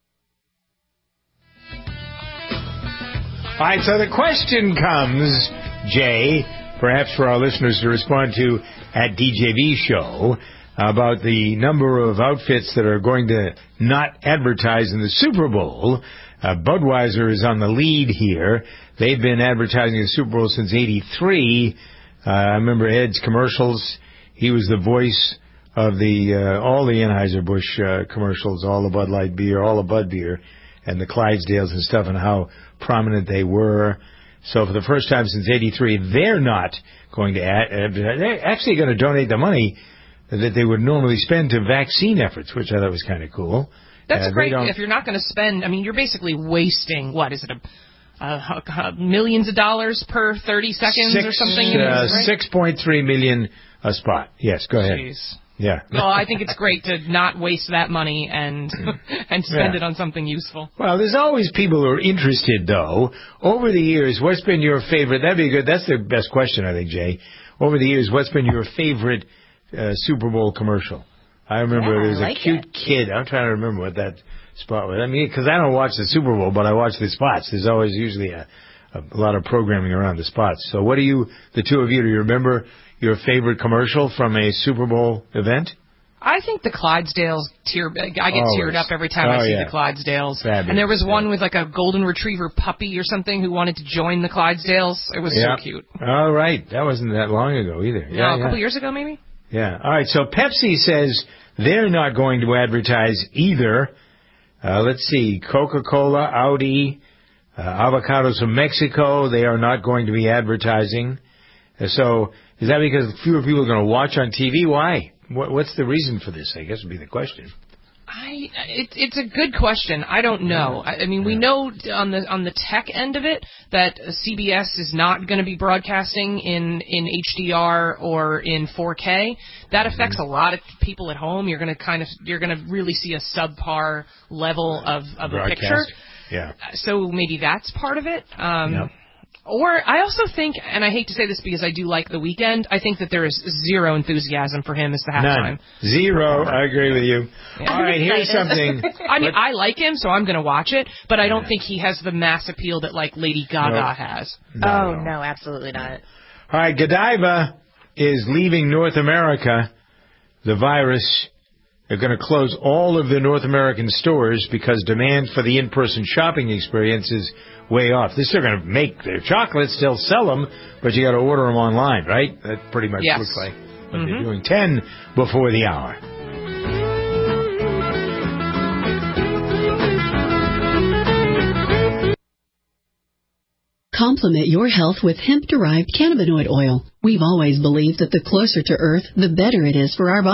All right, so the question comes, Jay, perhaps for our listeners to respond to at D J V Show, about the number of outfits that are going to not advertise in the Super Bowl. Uh, Budweiser is on the lead here. They've been advertising the Super Bowl since eighty-three. Uh, I remember Ed's commercials. He was the voice of the uh, all the Anheuser-Busch uh, commercials, all the Bud Light beer, all the Bud beer, and the Clydesdales and stuff, and how prominent they were. So for the first time since eighty-three, they're not going to ad- they're actually going to donate the money that they would normally spend to vaccine efforts, which I thought was kind of cool. That's uh, great. If you're not going to spend, I mean, you're basically wasting, what is it, a, a, a millions of dollars per thirty seconds six, or something? Uh, right? six point three million a spot. Yes, go ahead. Jeez. Yeah. Well, I think it's great to not waste that money and and spend yeah. it on something useful. Well, there's always people who are interested, though. Over the years, what's been your favorite? That'd be good. That's the best question, I think, Jay. Over the years, what's been your favorite uh, Super Bowl commercial? I remember yeah, there was like a cute it. kid. I'm trying to remember what that spot was. I mean, because I don't watch the Super Bowl, but I watch the spots. There's always usually a, a lot of programming around the spots. So what do you, the two of you, do you remember your favorite commercial from a Super Bowl event? I think the Clydesdales, tear, I get Always. teared up every time oh, I see yeah. the Clydesdales. Fabulous. And there was one with like a golden retriever puppy or something who wanted to join the Clydesdales. It was yeah. so cute. All right. That wasn't that long ago either. No, yeah, a couple yeah. years ago maybe? Yeah. All right. So Pepsi says they're not going to advertise either. Uh, let's see. Coca-Cola, Audi, uh, avocados from Mexico, they are not going to be advertising. Uh, so is that because fewer people are going to watch on T V? Why? What, what's the reason for this, I guess would be the question. I it, it's a good question. I don't know. I, I mean, we know on the on the tech end of it that C B S is not going to be broadcasting in, in H D R or in four K. That affects a lot of people at home. You're going to kind of you're going to really see a subpar level of of a picture. Yeah. So maybe that's part of it. Um, yep. Or I also think, and I hate to say this because I do like The Weeknd, I think that there is zero enthusiasm for him as the halftime. None. Zero. I agree with you. Yeah. All right, here's something. I mean, I like him, so I'm going to watch it, but I don't yeah. think he has the mass appeal that, like, Lady Gaga nope. has. No, oh, no, absolutely not. All right, Godiva is leaving North America. The virus, they're going to close all of the North American stores because demand for the in-person shopping experience is way off. They're still going to make their chocolates, still sell them, but you got to order them online, right? That pretty much yes. looks like what mm-hmm. they're doing. Ten before the hour. Complement your health with hemp-derived cannabinoid oil. We've always believed that the closer to Earth, the better it is for our bodies.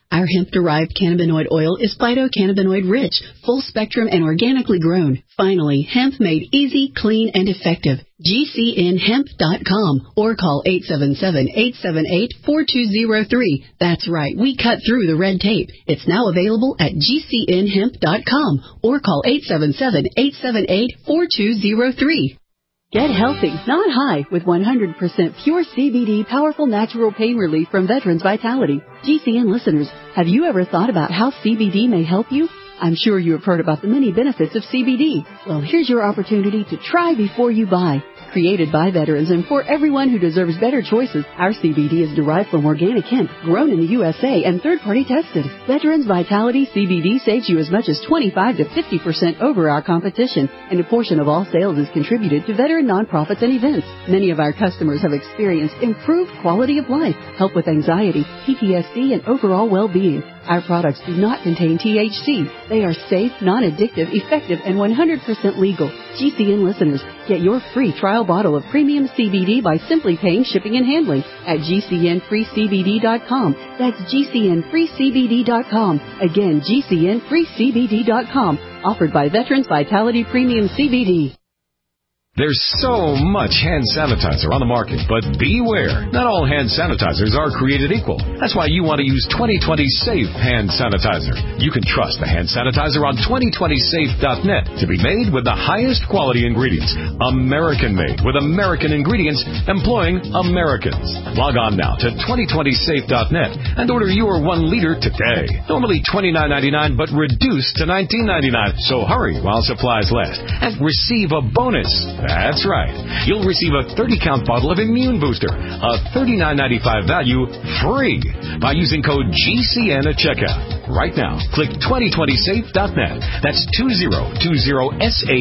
Our hemp-derived cannabinoid oil is phytocannabinoid-rich, full-spectrum, and organically grown. Finally, hemp made easy, clean, and effective. G C N hemp dot com or call eight seven seven, eight seven eight, four two zero three. That's right, we cut through the red tape. It's now available at G C N hemp dot com or call eight seven seven, eight seven eight, four two zero three. Get healthy, not high, with one hundred percent pure C B D powerful natural pain relief from Veterans Vitality. G C N listeners, have you ever thought about how C B D may help you? I'm sure you have heard about the many benefits of C B D. Well, here's your opportunity to try before you buy. Created by veterans and for everyone who deserves better choices, our C B D is derived from organic hemp, grown in the U S A and third-party tested. Veterans Vitality C B D saves you as much as twenty-five to fifty percent over our competition, and a portion of all sales is contributed to veteran nonprofits and events. Many of our customers have experienced improved quality of life, help with anxiety, P T S D, and overall well-being. Our products do not contain T H C. They are safe, non-addictive, effective, and one hundred percent legal. G C N listeners, get your free trial bottle of premium C B D by simply paying shipping and handling at G C N free C B D dot com. That's G C N free C B D dot com. Again, G C N free C B D dot com. Offered by Veterans Vitality Premium C B D. There's so much hand sanitizer on the market, but beware. Not all hand sanitizers are created equal. That's why you want to use twenty twenty Safe Hand Sanitizer. You can trust the hand sanitizer on twenty twenty safe dot net to be made with the highest quality ingredients. American-made with American ingredients employing Americans. Log on now to twenty twenty safe dot net and order your one liter today. Normally twenty-nine ninety-nine, but reduced to nineteen ninety-nine. So hurry while supplies last and receive a bonus. That's right. You'll receive a thirty count bottle of Immune Booster, a thirty-nine ninety-five value, free by using code G C N at checkout. Right now, click twenty twenty safe dot net. That's two zero two zero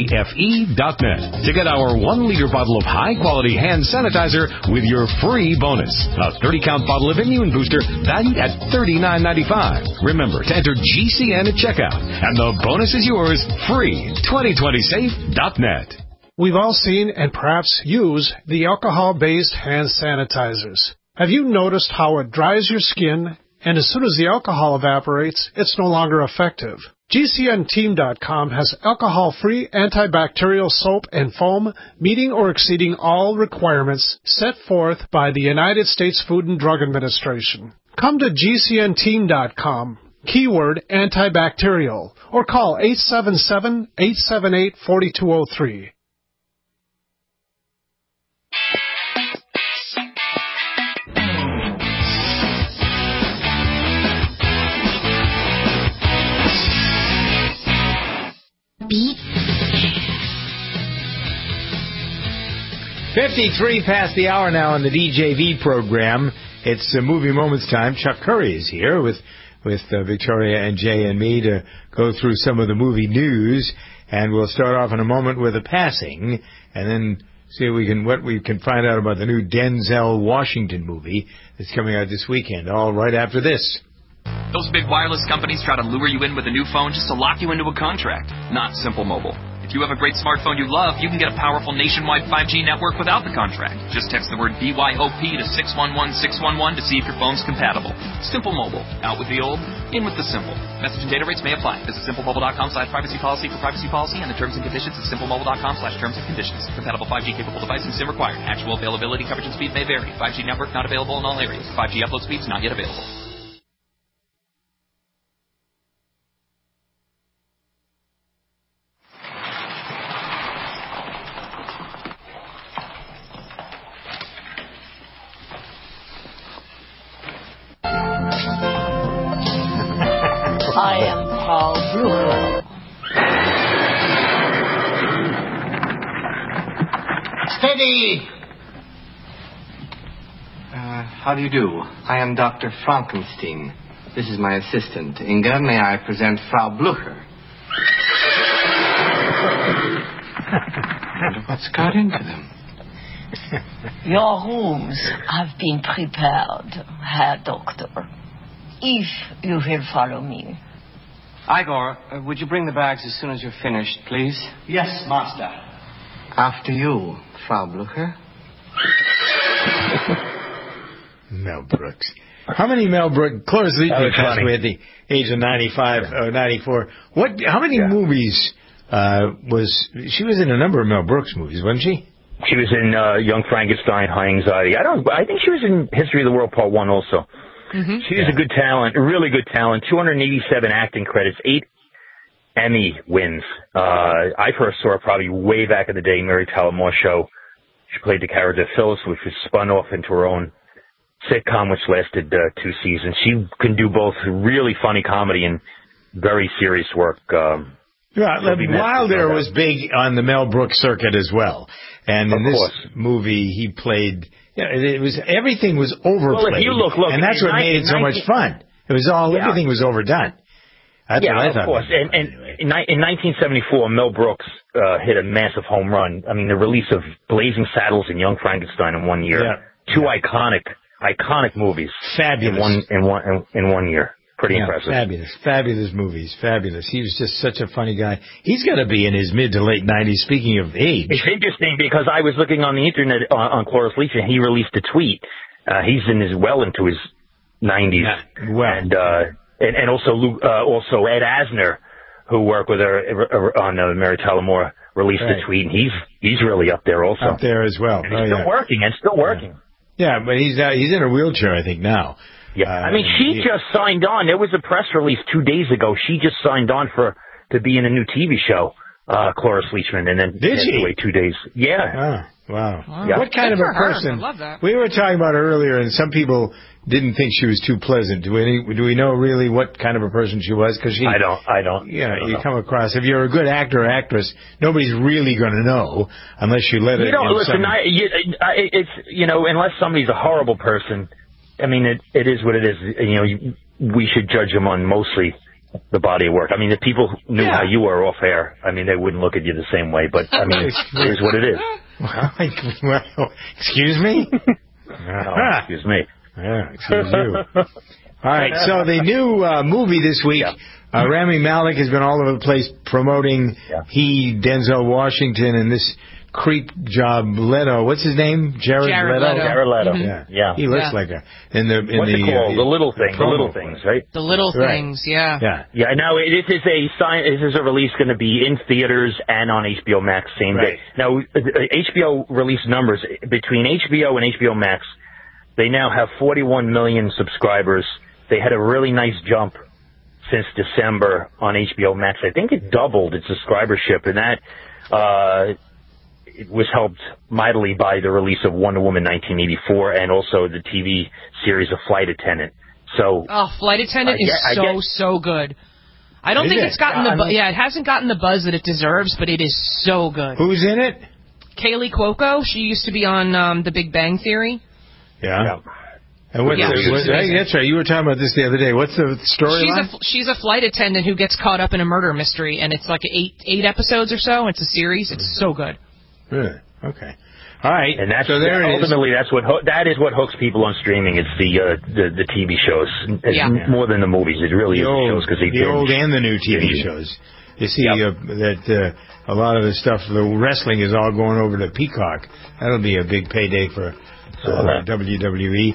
safe dot net to get our one liter bottle of high-quality hand sanitizer with your free bonus. A thirty count bottle of Immune Booster valued at thirty-nine ninety-five. Remember to enter G C N at checkout, and the bonus is yours free. twenty twenty safe dot net. We've all seen and perhaps use the alcohol-based hand sanitizers. Have you noticed how it dries your skin, and as soon as the alcohol evaporates, it's no longer effective? G C N team dot com has alcohol-free antibacterial soap and foam meeting or exceeding all requirements set forth by the United States Food and Drug Administration. Come to G C N team dot com, keyword antibacterial, or call eight seven seven, eight seven eight, four two zero three. fifty-three past the hour now on the D J V program. It's uh, Movie Moments time. Chuck Curry is here with with uh, Victoria and Jay and me to go through some of the movie news. And we'll start off in a moment with a passing, and then see if we can what we can find out about the new Denzel Washington movie that's coming out this weekend. All right after this. Those big wireless companies try to lure you in with a new phone just to lock you into a contract. Not Simple Mobile. If you have a great smartphone you love, you can get a powerful nationwide five G network without the contract. Just text the word B Y O P to six one one six one one to see if your phone's compatible. Simple Mobile. Out with the old, in with the simple. Message and data rates may apply. Visit simple mobile dot com slash privacy policy for privacy policy and the terms and conditions at simple mobile dot com slash terms and conditions. Compatible five G capable device and SIM required. Actual availability, coverage, and speed may vary. five G network not available in all areas. five G upload speeds not yet available. I am Paul Blucher. Steady! Uh, how do you do? I am Doctor Frankenstein. This is my assistant. Inga, may I present Frau Blucher? I wonder what's got into them. Your rooms have been prepared, Herr Doctor. If you will follow me. Igor, uh, would you bring the bags as soon as you're finished, please? Yes, master. After you, Frau Blucher. Mel Brooks. How many Mel Brooks? Cloris Leachman passed away at the age of ninety-five or yeah. ninety-four. What? How many yeah. movies uh, was she was in? A number of Mel Brooks movies, wasn't she? She was in uh, Young Frankenstein, High Anxiety. I don't. I think she was in History of the World Part One also. Mm-hmm. She's yeah. a good talent, a really good talent. two hundred eighty-seven acting credits, eight Emmy wins. Uh, I first saw her probably way back in the day, Mary Tyler Moore Show. She played the character Phyllis, which was spun off into her own sitcom, which lasted uh, two seasons. She can do both really funny comedy and very serious work. Um, yeah, Wilder was big on the Mel Brooks circuit as well, and in this movie he played. Yeah, it was everything was overplayed, well, if you look, look, and that's what made it so much fun. It was all yeah. everything was overdone. That's yeah, what I of thought. course. And, and in, in nineteen seventy-four, Mel Brooks uh, hit a massive home run. I mean, the release of Blazing Saddles and Young Frankenstein in one year, yeah. two yeah. iconic, iconic movies, fabulous in one in one in, in one year. Pretty yeah, impressive. Fabulous, fabulous movies, fabulous. He was just such a funny guy. He's got to be in his mid to late nineties. Speaking of age, it's interesting because I was looking on the internet on, on Cloris Leachman, and he released a tweet. Uh, he's in his well into his nineties, yeah, well, and. Uh, And, and also, uh, also Ed Asner, who worked with her on uh, Mary Tyler Moore, released right. a tweet, and he's he's really up there also. Up there as well. And he's oh, still yeah. working and still working. Yeah, yeah but he's uh, he's in a wheelchair, I think, now. Yeah, uh, I mean, she he, just signed on. There was a press release two days ago. She just signed on for to be in a new T V show, uh, Cloris Leachman, and then did she wait two days? Yeah. Oh, wow. wow. Yeah. What kind Good of a person? I love that. We were talking about her earlier, and some people didn't think she was too pleasant. Do we do we know really what kind of a person she was? Because she, I don't, I don't. Yeah, I don't you know. come across if you're a good actor or actress, nobody's really going to know unless you let it. You know, listen, some... I, you, I, it's you know, unless somebody's a horrible person, I mean, it it is what it is. You know, you, we should judge them on mostly the body of work. I mean, if people knew yeah. how you were off air, I mean, they wouldn't look at you the same way. But I mean, it is what it is. Well, excuse me. No, excuse me. Yeah, excuse you. All right, so the new uh, movie this week, yeah. uh, Rami Malek has been all over the place promoting yeah. he, Denzel Washington, and this creep job Leto. What's his name? Jared, Jared Leto. Leto. Jared Leto. Mm-hmm. Yeah, yeah. He looks yeah. like a in the in What's the it called? Uh, the little thing. The little things, right? The little right. things. Yeah. Yeah. Yeah. Now this is a sign. This is a release going to be in theaters and on H B O Max same right. day. Now H B O release numbers between H B O and H B O Max. They now have forty-one million subscribers. They had a really nice jump since December on H B O Max. I think it doubled its subscribership, and that uh, it was helped mightily by the release of Wonder Woman nineteen eighty-four and also the T V series of Flight Attendant. So, oh, Flight Attendant I is guess, so, I guess, so good. I don't is think it? it's gotten yeah, the bu- I mean, yeah, it hasn't gotten the buzz that it deserves, but it is so good. Who's in it? Kaylee Cuoco. She used to be on um, The Big Bang Theory. Yeah. yeah. And what's yeah, the, what, hey, that's right. You were talking about this the other day. What's the storyline? She's, she's a flight attendant who gets caught up in a murder mystery, and it's like eight eight episodes or so. It's a series. It's so good. Really? Okay. All right. And that's so there ultimately that's what ho- that is what hooks people on streaming. It's the uh, the, the T V shows. It's yeah. more than the movies. It really the is old, the shows because they the binge. old and the new T V shows. You see yep. uh, that uh, a lot of the stuff, the wrestling is all going over to Peacock. That'll be a big payday for uh, W W E.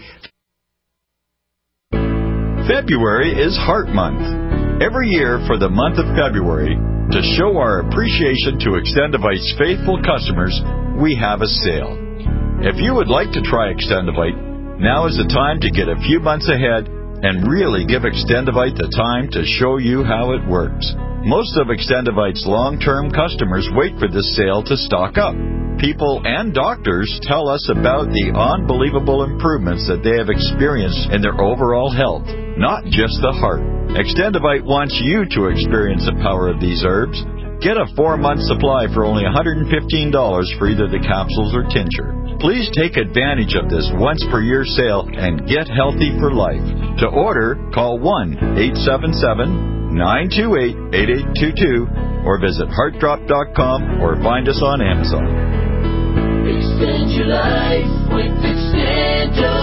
February is Heart Month. Every year for the month of February, to show our appreciation to Extendivite's faithful customers, we have a sale. If you would like to try Extendivite, now is the time to get a few months ahead and really give Extendivite the time to show you how it works. Most of Extendivite's long-term customers wait for this sale to stock up. People and doctors tell us about the unbelievable improvements that they have experienced in their overall health, not just the heart. Extendivite wants you to experience the power of these herbs. Get a four-month supply for only one hundred fifteen dollars for either the capsules or tincture. Please take advantage of this once-per-year sale and get healthy for life. To order, call one eight seven seven, nine two eight, eight eight two two or visit heart drop dot com or find us on Amazon. Extend your life with Extendo.